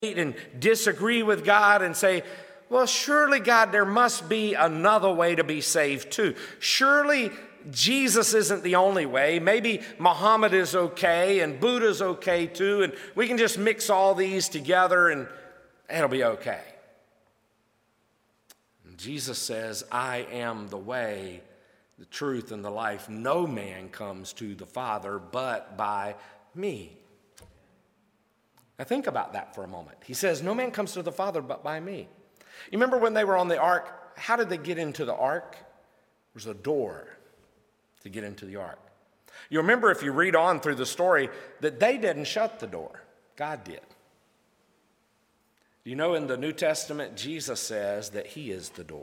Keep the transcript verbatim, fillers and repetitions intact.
and disagree with God and say, well, surely, God, there must be another way to be saved too. Surely Jesus isn't the only way. Maybe Muhammad is okay and Buddha's okay too, and we can just mix all these together and it'll be okay. And Jesus says, I am the way, the truth, and the life. No man comes to the Father but by me. Now think about that for a moment. He says, no man comes to the Father but by me. You remember when they were on the ark, how did they get into the ark? There was a door to get into the ark. You remember, if you read on through the story, that they didn't shut the door. God did. You know, in the New Testament, Jesus says that he is the door.